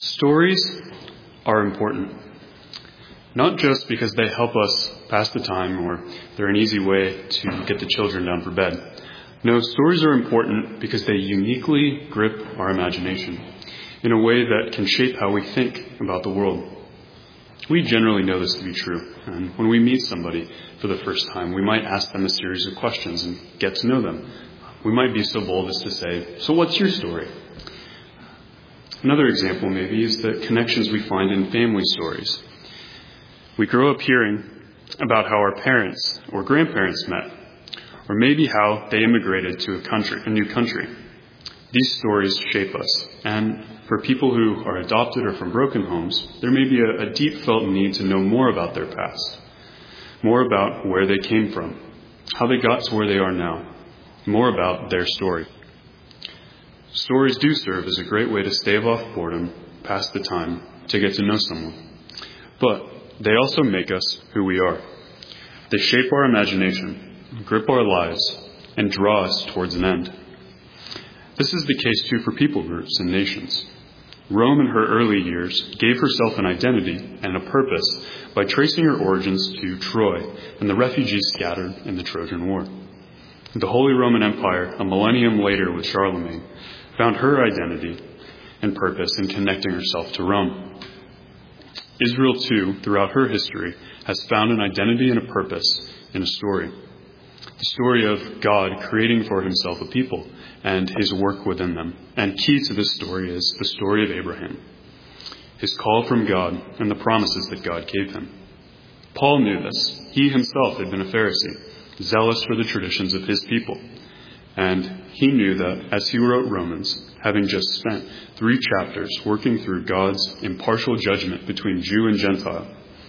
Stories are important, not just because they help us pass the time or they're an easy way to get the children down for bed. No, stories are important because they uniquely grip our imagination in a way that can shape how we think about the world. We generally know this to be true, and when we meet somebody for the first time, we might ask them a series of questions and get to know them. We might be so bold as to say, "So what's your story?" Another example maybe is the connections we find in family stories. We grow up hearing about how our parents or grandparents met, or maybe how they immigrated to a new country. These stories shape us, and for people who are adopted or from broken homes, there may be a deep felt need to know more about their past, more about where they came from, how they got to where they are now, more about their story. Stories do serve as a great way to stave off boredom, pass the time, to get to know someone. But they also make us who we are. They shape our imagination, grip our lives, and draw us towards an end. This is the case too for people groups and nations. Rome in her early years gave herself an identity and a purpose by tracing her origins to Troy and the refugees scattered in the Trojan War. The Holy Roman Empire, a millennium later with Charlemagne, found her identity and purpose in connecting herself to Rome. Israel, too, throughout her history, has found an identity and a purpose in a story. The story of God creating for himself a people and his work within them. And key to this story is the story of Abraham, his call from God and the promises that God gave him. Paul knew this. He himself had been a Pharisee, zealous for the traditions of his people. And he knew that as he wrote Romans, having just spent 3 chapters working through God's impartial judgment between Jew and Gentile,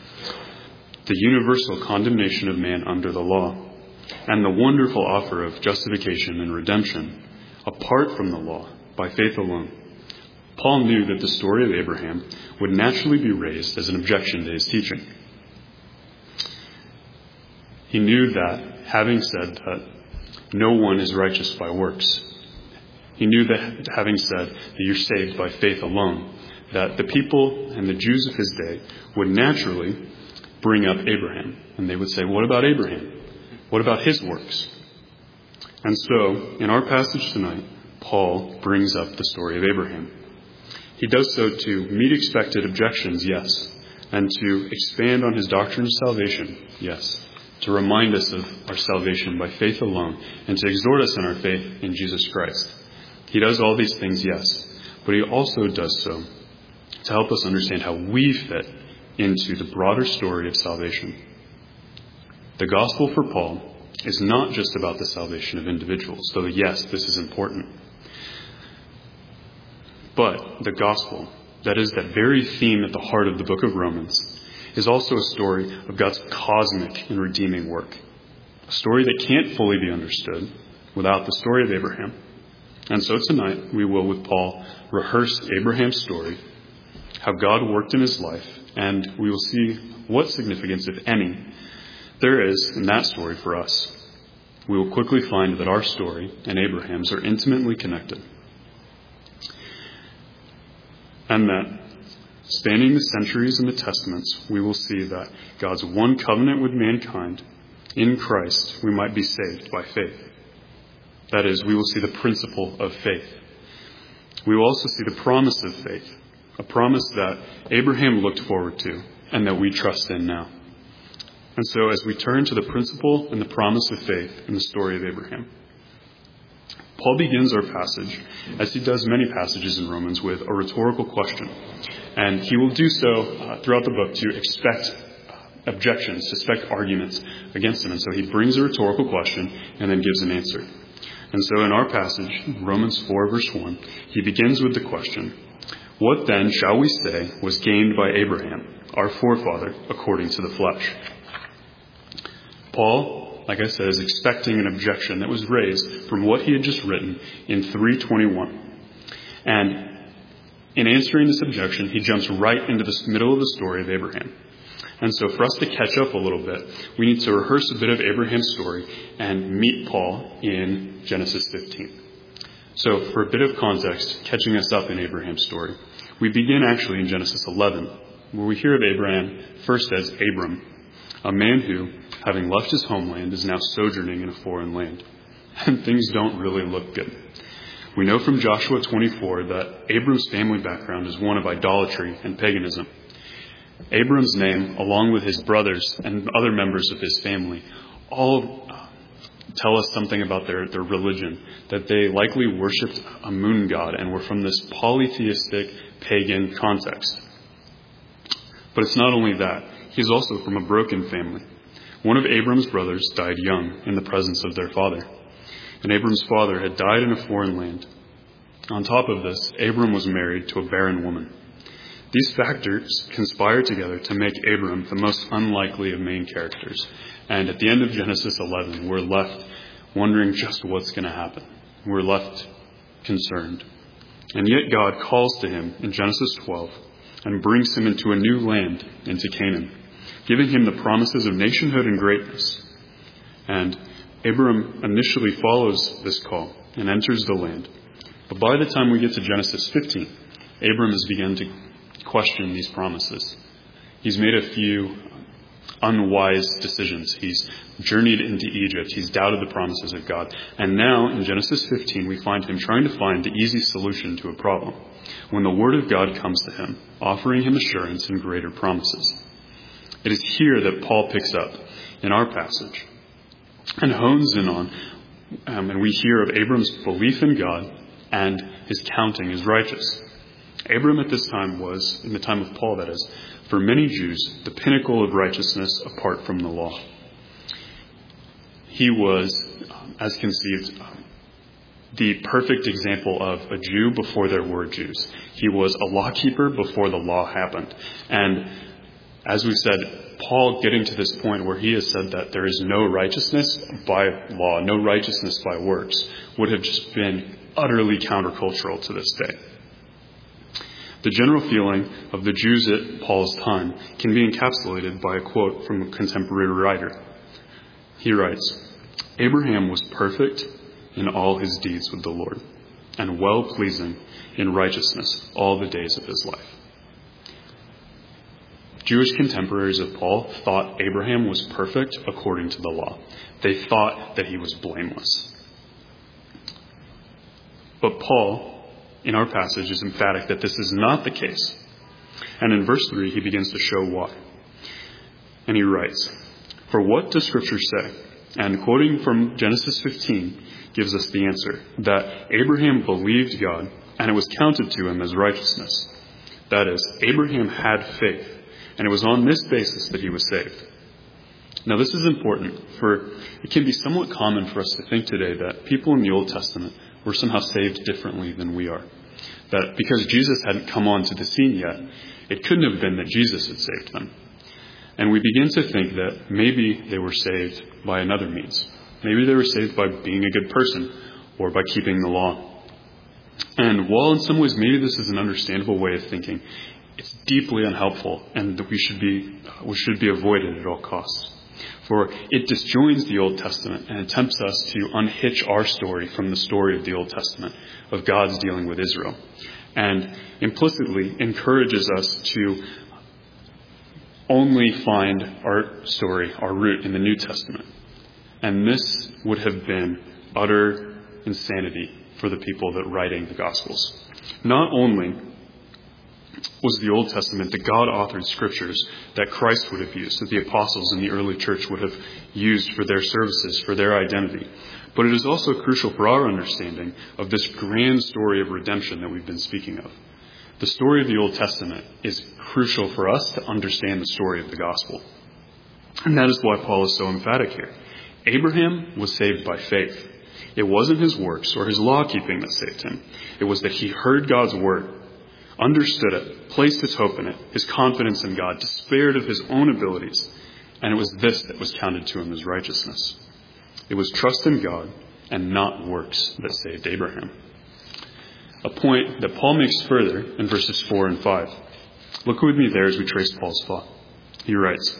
the universal condemnation of man under the law, and the wonderful offer of justification and redemption apart from the law by faith alone, Paul knew that the story of Abraham would naturally be raised as an objection to his teaching. He knew that, having said that no one is righteous by works, he knew that having said that you're saved by faith alone, that the people and the Jews of his day would naturally bring up Abraham. And they would say, what about Abraham? What about his works? And so, in our passage tonight, Paul brings up the story of Abraham. He does so to meet expected objections, yes, and to expand on his doctrine of salvation, yes, to remind us of our salvation by faith alone, and to exhort us in our faith in Jesus Christ. He does all these things, yes, but he also does so to help us understand how we fit into the broader story of salvation. The gospel for Paul is not just about the salvation of individuals, though yes, this is important. But the gospel, that is that very theme at the heart of the book of Romans, is also a story of God's cosmic and redeeming work. A story that can't fully be understood without the story of Abraham. And so tonight we will, with Paul, rehearse Abraham's story, how God worked in his life, and we will see what significance, if any, there is in that story for us. We will quickly find that our story and Abraham's are intimately connected. And that, spanning the centuries and the testaments, we will see that God's one covenant with mankind, in Christ, we might be saved by faith. That is, we will see the principle of faith. We will also see the promise of faith, a promise that Abraham looked forward to and that we trust in now. And so as we turn to the principle and the promise of faith in the story of Abraham, Paul begins our passage, as he does many passages in Romans, with a rhetorical question. And he will do so throughout the book to expect objections, to expect arguments against him. And so he brings a rhetorical question and then gives an answer. And so in our passage, Romans 4, verse 1, he begins with the question, "What then shall we say was gained by Abraham, our forefather, according to the flesh?" Paul, like I said, is expecting an objection that was raised from what he had just written in 3:21. And in answering this objection, he jumps right into the middle of the story of Abraham. And so for us to catch up a little bit, we need to rehearse a bit of Abraham's story and meet Paul in Genesis 15. So for a bit of context, catching us up in Abraham's story, We begin actually in Genesis 11, where we hear of Abraham first as Abram, a man who, having left his homeland, is now sojourning in a foreign land. And things don't really look good. We know from Joshua 24 that Abram's family background is one of idolatry and paganism. Abram's name, along with his brothers and other members of his family, all tell us something about their religion, that they likely worshipped a moon god and were from this polytheistic pagan context. But it's not only that. He's also from a broken family. One of Abram's brothers died young in the presence of their father, and Abram's father had died in a foreign land. On top of this, Abram was married to a barren woman. These factors conspire together to make Abram the most unlikely of main characters. And at the end of Genesis 11, we're left wondering just what's going to happen. We're left concerned. And yet God calls to him in Genesis 12 and brings him into a new land, into Canaan, giving him the promises of nationhood and greatness. And Abram initially follows this call and enters the land. But by the time we get to Genesis 15, Abram has begun to question these promises. He's made a few unwise decisions. He's journeyed into Egypt. He's doubted the promises of God. And now, in Genesis 15, we find him trying to find the easy solution to a problem, when the word of God comes to him, offering him assurance and greater promises. It is here that Paul picks up in our passage and hones in on, and we hear of Abram's belief in God and his counting as righteous. Abram at this time was, in the time of Paul that is, for many Jews, the pinnacle of righteousness apart from the law. He was, as conceived, the perfect example of a Jew before there were Jews. He was a lawkeeper before the law happened. And as we said, Paul getting to this point where he has said that there is no righteousness by law, no righteousness by works, would have just been utterly countercultural to this day. The general feeling of the Jews at Paul's time can be encapsulated by a quote from a contemporary writer. He writes, "Abraham was perfect in all his deeds with the Lord, and well-pleasing in righteousness all the days of his life." Jewish contemporaries of Paul thought Abraham was perfect according to the law. They thought that he was blameless. But Paul, in our passage, is emphatic that this is not the case. And in verse 3, he begins to show why. And he writes, "For what does Scripture say?" And quoting from Genesis 15, gives us the answer, that Abraham believed God, and it was counted to him as righteousness. That is, Abraham had faith, and it was on this basis that he was saved. Now this is important, for it can be somewhat common for us to think today that people in the Old Testament were somehow saved differently than we are. That because Jesus hadn't come onto the scene yet, it couldn't have been that Jesus had saved them. And we begin to think that maybe they were saved by another means. Maybe they were saved by being a good person or by keeping the law. And while in some ways maybe this is an understandable way of thinking, it's deeply unhelpful and that we should be avoided at all costs. For it disjoins the Old Testament and attempts us to unhitch our story from the story of the Old Testament, of God's dealing with Israel, and implicitly encourages us to only find our story, our root, in the New Testament. And this would have been utter insanity for the people that writing the Gospels. Not only was the Old Testament the God-authored scriptures that Christ would have used, that the apostles in the early church would have used for their services, for their identity, but it is also crucial for our understanding of this grand story of redemption that we've been speaking of. The story of the Old Testament is crucial for us to understand the story of the gospel. And that is why Paul is so emphatic here. Abraham was saved by faith. It wasn't his works or his law keeping that saved him. It was that he heard God's word, understood it, placed his hope in it, his confidence in God, despaired of his own abilities, and it was this that was counted to him as righteousness. It was trust in God and not works that saved Abraham. A point that Paul makes further in verses 4 and 5. Look with me there as we trace Paul's thought. He writes,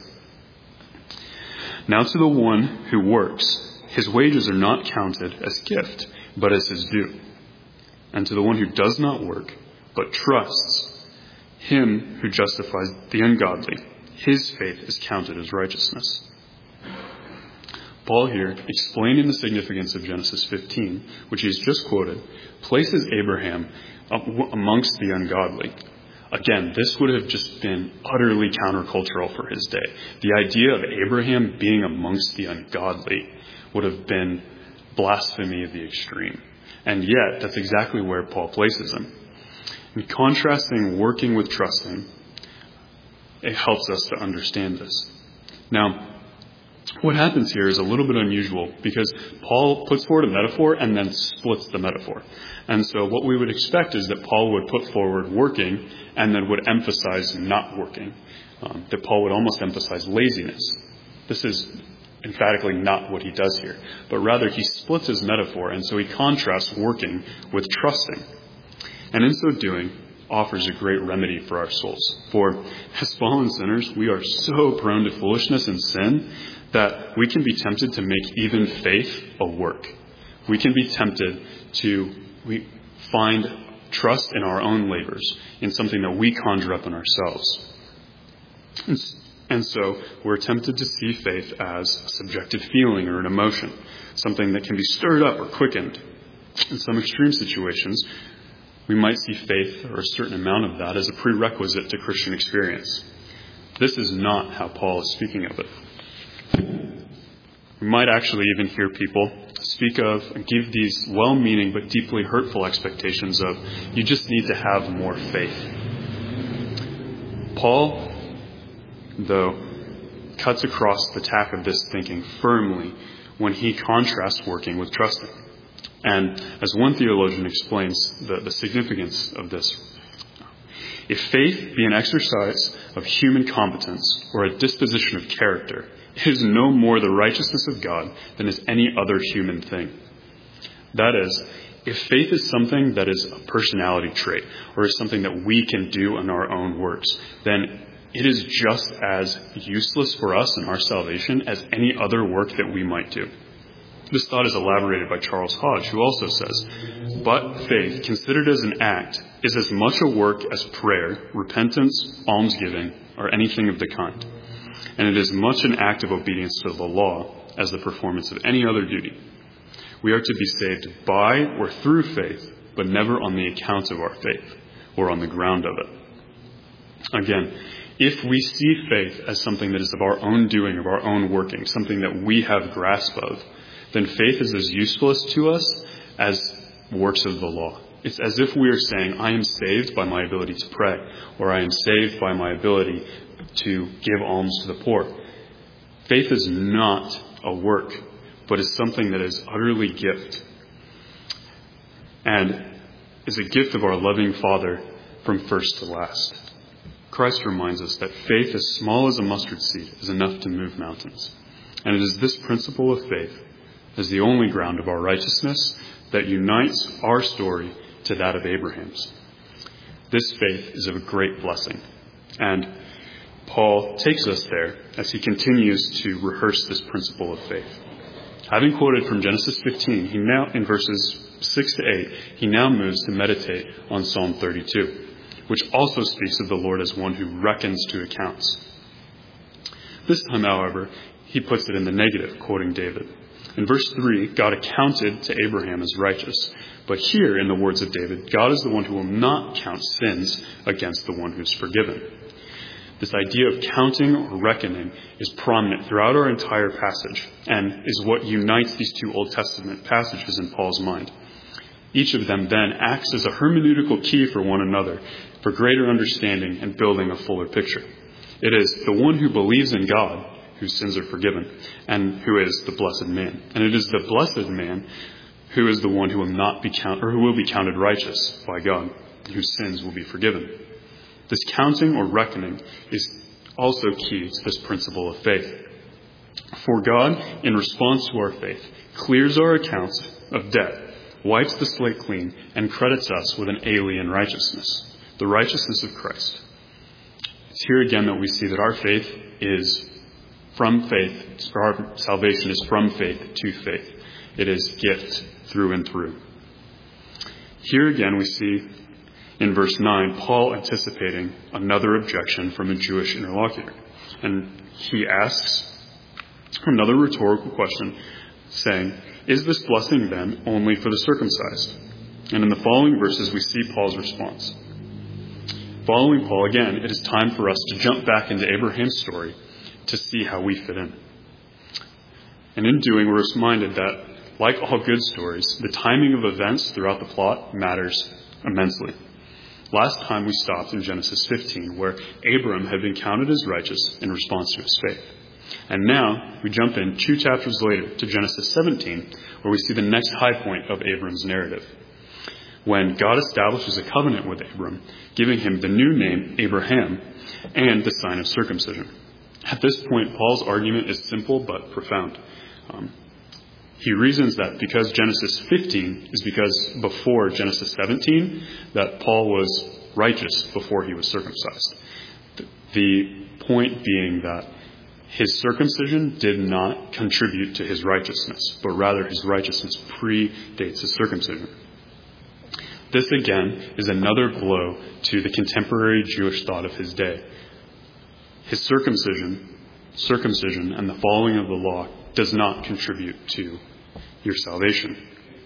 "Now to the one who works, his wages are not counted as gift, but as his due. And to the one who does not work, but trusts him who justifies the ungodly, his faith is counted as righteousness. Paul here, explaining the significance of Genesis 15, which he's just quoted, places Abraham amongst the ungodly. Again, this would have just been utterly countercultural for his day. The idea of Abraham being amongst the ungodly would have been blasphemy of the extreme. And yet, that's exactly where Paul places him. In contrasting working with trusting, it helps us to understand this. Now, what happens here is a little bit unusual because Paul puts forward a metaphor and then splits the metaphor. And so what we would expect is that Paul would put forward working and then would emphasize not working. That Paul would almost emphasize laziness. This is emphatically not what he does here. But rather he splits his metaphor, and so he contrasts working with trusting. And in so doing, offers a great remedy for our souls. For as fallen sinners, we are so prone to foolishness and sin that we can be tempted to make even faith a work. We can be tempted to find trust in our own labors, in something that we conjure up in ourselves. And so we're tempted to see faith as a subjective feeling or an emotion, something that can be stirred up or quickened. In some extreme situations, we might see faith, or a certain amount of that, as a prerequisite to Christian experience. This is not how Paul is speaking of it. We might actually even hear people speak of and give these well-meaning but deeply hurtful expectations of, you just need to have more faith. Paul, though, cuts across the tack of this thinking firmly when he contrasts working with trusting. And as one theologian explains the significance of this, if faith be an exercise of human competence or a disposition of character, it is no more the righteousness of God than is any other human thing. That is, if faith is something that is a personality trait or is something that we can do in our own works, then it is just as useless for us in our salvation as any other work that we might do. This thought is elaborated by Charles Hodge, who also says, but faith, considered as an act, is as much a work as prayer, repentance, almsgiving, or anything of the kind. And it is much an act of obedience to the law as the performance of any other duty. We are to be saved by or through faith, but never on the account of our faith or on the ground of it. Again, if we see faith as something that is of our own doing, of our own working, something that we have grasp of, then faith is as useless to us as works of the law. It's as if we are saying, I am saved by my ability to pray, or I am saved by my ability to give alms to the poor. Faith is not a work, but is something that is utterly gift, and is a gift of our loving Father from first to last. Christ reminds us that faith as small as a mustard seed is enough to move mountains. And it is this principle of faith as the only ground of our righteousness that unites our story to that of Abraham's. This faith is of a great blessing. And Paul takes us there as he continues to rehearse this principle of faith. Having quoted from Genesis 15, he now, in verses 6 to 8, he now moves to meditate on Psalm 32, which also speaks of the Lord as one who reckons to accounts. This time, however, he puts it in the negative, quoting David. In verse 3, God accounted to Abraham as righteous. But here, in the words of David, God is the one who will not count sins against the one who is forgiven. This idea of counting or reckoning is prominent throughout our entire passage and is what unites these two Old Testament passages in Paul's mind. Each of them then acts as a hermeneutical key for one another for greater understanding and building a fuller picture. It is the one who believes in God whose sins are forgiven, and who is the blessed man. And it is the blessed man who is the one who will not be counted, or who will be counted righteous by God, whose sins will be forgiven. This counting or reckoning is also key to this principle of faith. For God, in response to our faith, clears our accounts of debt, wipes the slate clean, and credits us with an alien righteousness, the righteousness of Christ. It's here again that we see that our faith is from faith, our salvation is from faith to faith. It is gift through and through. Here again we see in verse 9, Paul anticipating another objection from a Jewish interlocutor. And he asks another rhetorical question, saying, "Is this blessing then only for the circumcised?" And in the following verses, we see Paul's response. Following Paul, again, it is time for us to jump back into Abraham's story to see how we fit in. And in doing, we're reminded that, like all good stories, the timing of events throughout the plot matters immensely. Last time we stopped in Genesis 15, where Abram had been counted as righteous in response to his faith. And now we jump in 2 chapters later to Genesis 17, where we see the next high point of Abram's narrative, when God establishes a covenant with Abram, giving him the new name Abraham and the sign of circumcision. At this point, Paul's argument is simple but profound. He reasons that because Genesis 15 is because before Genesis 17, that Paul was righteous before he was circumcised. The point being that his circumcision did not contribute to his righteousness, but rather his righteousness predates his circumcision. This, again, is another blow to the contemporary Jewish thought of his day. His circumcision, and the following of the law does not contribute to your salvation.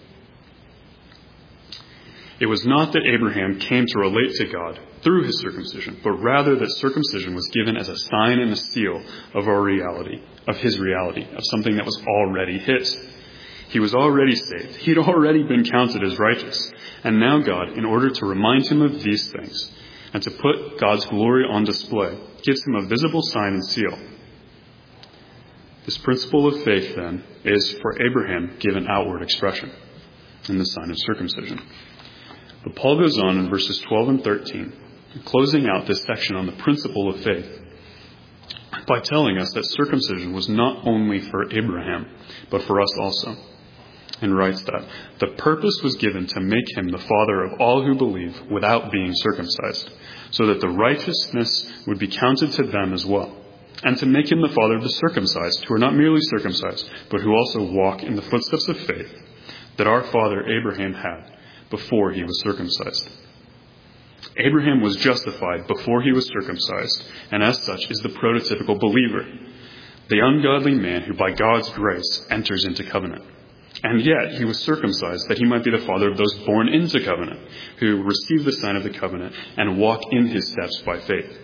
It was not that Abraham came to relate to God through his circumcision, but rather that circumcision was given as a sign and a seal of our reality, of his reality, of something that was already his. He was already saved. He'd already been counted as righteous. And now God, in order to remind him of these things and to put God's glory on display, gives him a visible sign and seal. This principle of faith, then, is for Abraham given outward expression in the sign of circumcision. But Paul goes on in verses 12 and 13, closing out this section on the principle of faith, by telling us that circumcision was not only for Abraham, but for us also, and writes that the purpose was given to make him the father of all who believe without being circumcised, so that the righteousness would be counted to them as well, and to make him the father of the circumcised, who are not merely circumcised, but who also walk in the footsteps of faith that our father Abraham had before he was circumcised. Abraham was justified before he was circumcised, and as such is the prototypical believer, the ungodly man who by God's grace enters into covenant. And yet he was circumcised that he might be the father of those born into covenant, who receive the sign of the covenant and walk in his steps by faith.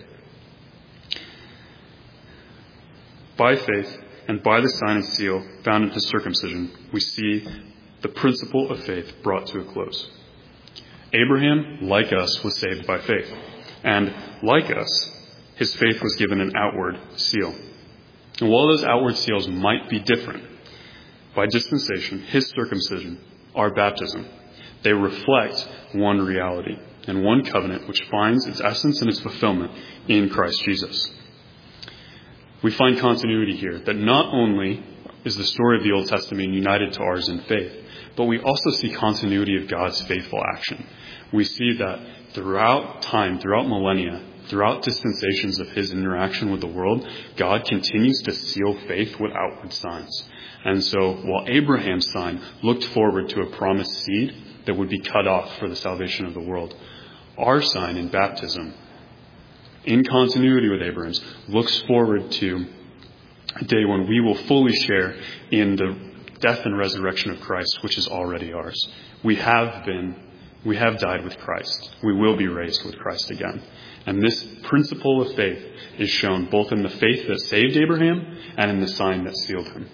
By faith and by the sign and seal found in his circumcision, we see the principle of faith brought to a close. Abraham, like us, was saved by faith. And like us, his faith was given an outward seal. And while those outward seals might be different, by dispensation, his circumcision, our baptism, they reflect one reality and one covenant which finds its essence and its fulfillment in Christ Jesus. We find continuity here, that not only is the story of the Old Testament united to ours in faith, but we also see continuity of God's faithful action. We see that throughout time, throughout millennia, throughout dispensations of his interaction with the world, God continues to seal faith with outward signs. And so while Abraham's sign looked forward to a promised seed that would be cut off for the salvation of the world, our sign in baptism, in continuity with Abraham's, looks forward to a day when we will fully share in the death and resurrection of Christ, which is already ours. We have died with Christ. We will be raised with Christ again. And this principle of faith is shown both in the faith that saved Abraham and in the sign that sealed him.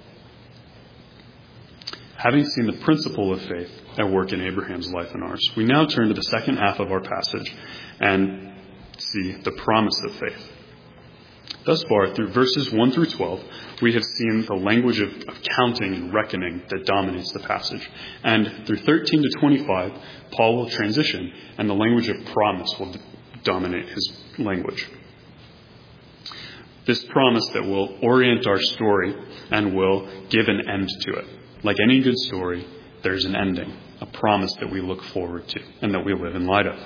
Having seen the principle of faith at work in Abraham's life and ours, we now turn to the second half of our passage and see the promise of faith. Thus far, through verses 1 through 12, we have seen the language of counting and reckoning that dominates the passage. And through 13 to 25, Paul will transition, and the language of promise will dominate his language. This promise that will orient our story and will give an end to it. Like any good story, there's an ending, a promise that we look forward to and that we live in light of.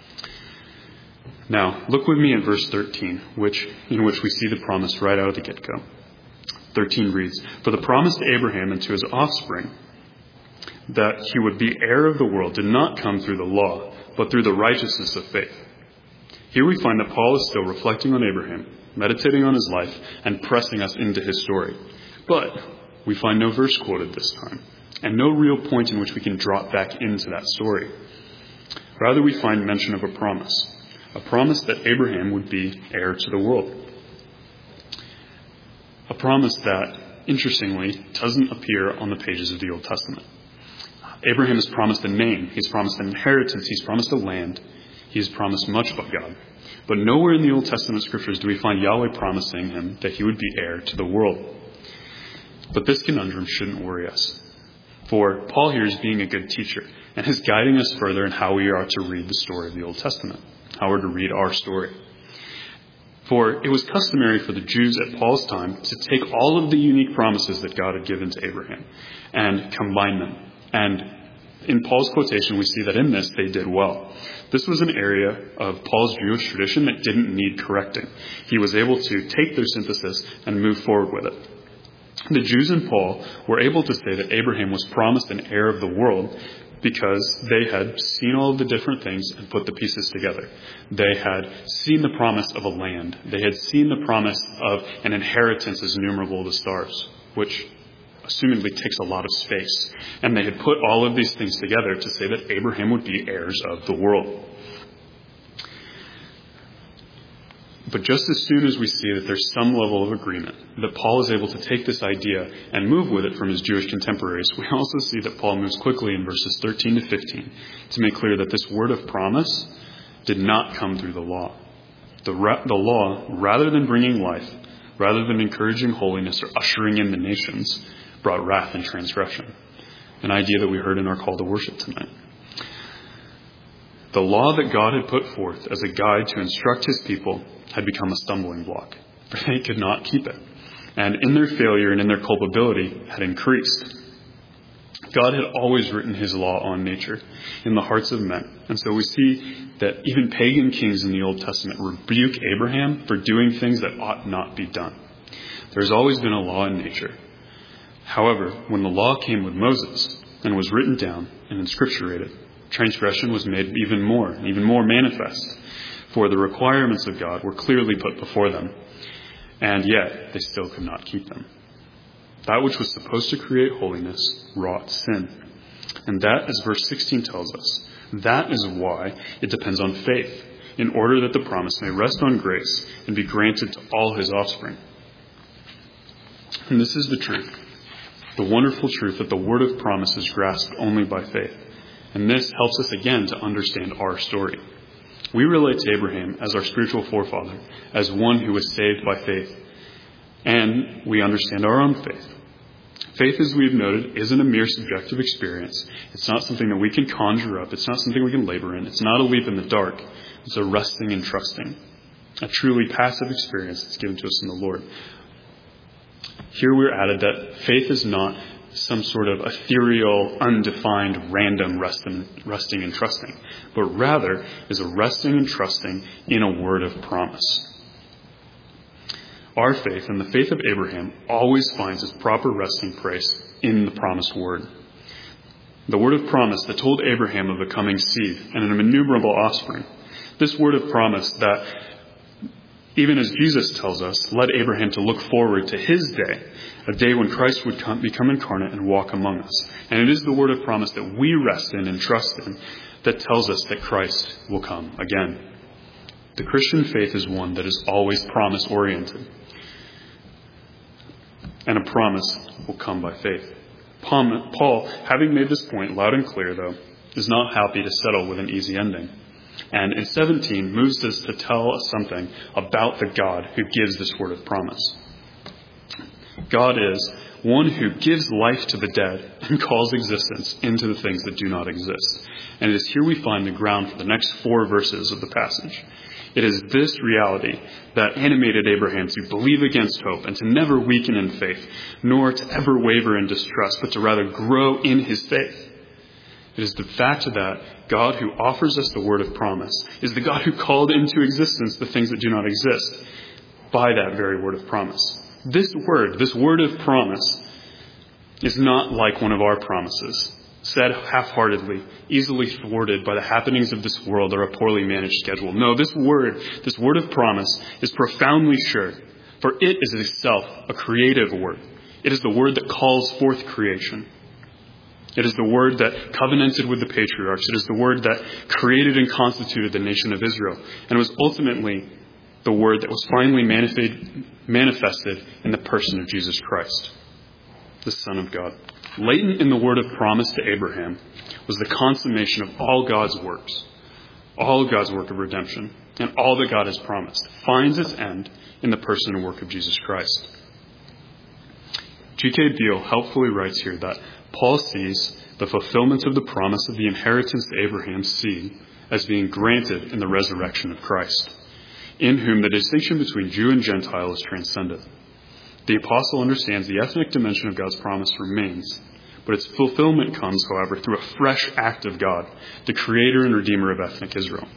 Now, look with me at verse 13, in which we see the promise right out of the get-go. 13 reads, "For the promise to Abraham and to his offspring that he would be heir of the world did not come through the law, but through the righteousness of faith. Here we find that Paul is still reflecting on Abraham, meditating on his life, and pressing us into his story. But we find no verse quoted this time, and no real point in which we can drop back into that story. Rather, we find mention of a promise that Abraham would be heir to the world. A promise that, interestingly, doesn't appear on the pages of the Old Testament. Abraham is promised a name, he's promised an inheritance, he's promised a land, he's promised much by God. But nowhere in the Old Testament scriptures do we find Yahweh promising him that he would be heir to the world. But this conundrum shouldn't worry us. For Paul here is being a good teacher and is guiding us further in how we are to read the story of the Old Testament, how we're to read our story. For it was customary for the Jews at Paul's time to take all of the unique promises that God had given to Abraham and combine them. And in Paul's quotation, we see that in this they did well. This was an area of Paul's Jewish tradition that didn't need correcting. He was able to take their synthesis and move forward with it. The Jews and Paul were able to say that Abraham was promised an heir of the world because they had seen all of the different things and put the pieces together. They had seen the promise of a land. They had seen the promise of an inheritance as innumerable as the stars, which assumedly takes a lot of space. And they had put all of these things together to say that Abraham would be heirs of the world. But just as soon as we see that there's some level of agreement, that Paul is able to take this idea and move with it from his Jewish contemporaries, we also see that Paul moves quickly in verses 13 to 15 to make clear that this word of promise did not come through the law. The law, rather than bringing life, rather than encouraging holiness or ushering in the nations, brought wrath and transgression, an idea that we heard in our call to worship tonight. The law that God had put forth as a guide to instruct his people had become a stumbling block, for they could not keep it. And in their failure and in their culpability had increased. God had always written his law on nature in the hearts of men. And so we see that even pagan kings in the Old Testament rebuke Abraham for doing things that ought not be done. There's always been a law in nature. However, when the law came with Moses and was written down and inscripturated, transgression was made even more manifest. For the requirements of God were clearly put before them, and yet they still could not keep them. That which was supposed to create holiness wrought sin. And that, as verse 16 tells us, that is why it depends on faith, in order that the promise may rest on grace and be granted to all his offspring. And this is the truth, the wonderful truth that the word of promise is grasped only by faith. And this helps us again to understand our story. We relate to Abraham as our spiritual forefather, as one who was saved by faith. And we understand our own faith. Faith, as we've noted, isn't a mere subjective experience. It's not something that we can conjure up. It's not something we can labor in. It's not a leap in the dark. It's a resting and trusting. A truly passive experience that's given to us in the Lord. Here we're added that faith is not some sort of ethereal, undefined, random resting and trusting, but rather is a resting and trusting in a word of promise. Our faith and the faith of Abraham always finds its proper resting place in the promised word. The word of promise that told Abraham of a coming seed and an innumerable offspring. This word of promise that, even as Jesus tells us, led Abraham to look forward to his day, a day when Christ would become incarnate and walk among us. And it is the word of promise that we rest in and trust in that tells us that Christ will come again. The Christian faith is one that is always promise-oriented. And a promise will come by faith. Paul, having made this point loud and clear, though, is not happy to settle with an easy ending. And in 17, moves us to tell us something about the God who gives this word of promise. God is one who gives life to the dead and calls existence into the things that do not exist. And it is here we find the ground for the next 4 verses of the passage. It is this reality that animated Abraham to believe against hope and to never weaken in faith, nor to ever waver in distrust, but to rather grow in his faith. It is the fact that God who offers us the word of promise is the God who called into existence the things that do not exist by that very word of promise. This word of promise, is not like one of our promises, said half-heartedly, easily thwarted by the happenings of this world or a poorly managed schedule. No, this word of promise is profoundly sure, for it is itself a creative word. It is the word that calls forth creation. It is the word that covenanted with the patriarchs. It is the word that created and constituted the nation of Israel. And it was ultimately the word that was finally manifested in the person of Jesus Christ, the Son of God. Latent in the word of promise to Abraham was the consummation of all God's works, all of God's work of redemption, and all that God has promised finds its end in the person and work of Jesus Christ. G.K. Beale helpfully writes here that Paul sees the fulfillment of the promise of the inheritance to Abraham's seed as being granted in the resurrection of Christ, in whom the distinction between Jew and Gentile is transcended. The apostle understands the ethnic dimension of God's promise remains, but its fulfillment comes, however, through a fresh act of God, the creator and redeemer of ethnic Israel.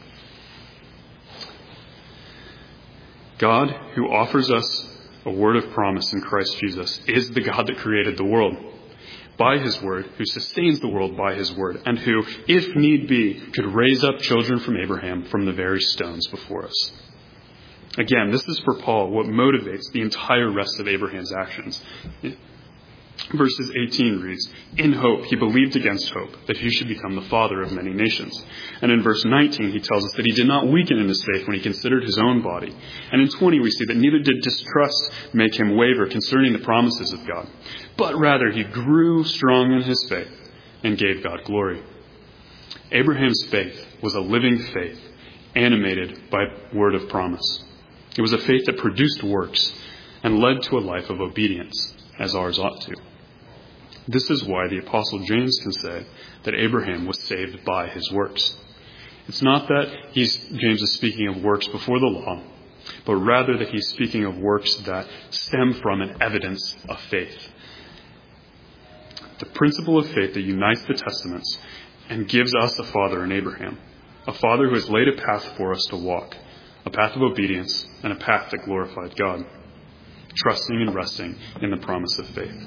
God, who offers us a word of promise in Christ Jesus, is the God that created the world by his word, who sustains the world by his word, and who, if need be, could raise up children from Abraham from the very stones before us. Again, this is for Paul what motivates the entire rest of Abraham's actions. Verses 18 reads, "In hope he believed against hope that he should become the father of many nations." And in verse 19 he tells us that he did not weaken in his faith when he considered his own body. And in 20 we see that neither did distrust make him waver concerning the promises of God, but rather he grew strong in his faith and gave God glory. Abraham's faith was a living faith, animated by word of promise. It was a faith that produced works and led to a life of obedience, as ours ought to. This is why the Apostle James can say that Abraham was saved by his works. It's not that James is speaking of works before the law, but rather that he's speaking of works that stem from an evidence of faith. The principle of faith that unites the Testaments and gives us a father in Abraham, a father who has laid a path for us to walk, a path of obedience and a path that glorified God, trusting and resting in the promise of faith.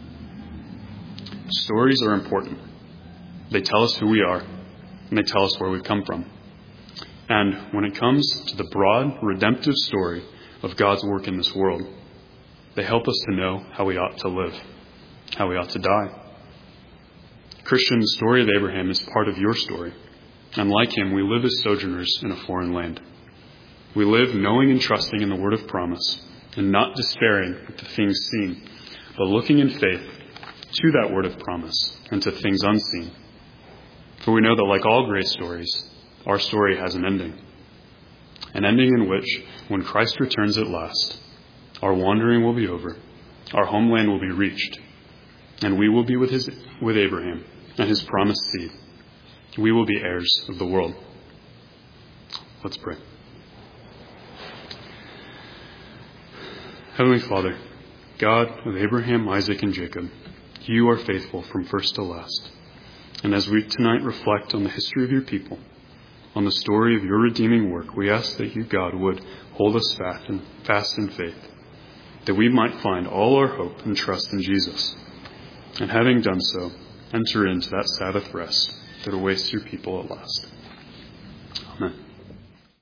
Stories are important. They tell us who we are, and they tell us where we've come from. And when it comes to the broad, redemptive story of God's work in this world, they help us to know how we ought to live, how we ought to die. Christian, the story of Abraham is part of your story. And like him, we live as sojourners in a foreign land. We live knowing and trusting in the word of promise, and not despairing at the things seen, but looking in faith to that word of promise and to things unseen. For we know that like all great stories, our story has an ending in which, when Christ returns at last, our wandering will be over, our homeland will be reached, and we will be with Abraham and his promised seed. We will be heirs of the world. Let's pray. Heavenly Father, God of Abraham, Isaac, and Jacob, you are faithful from first to last. And as we tonight reflect on the history of your people, on the story of your redeeming work, we ask that you, God, would hold us fast in faith, that we might find all our hope and trust in Jesus, and having done so, enter into that Sabbath rest that awaits your people at last.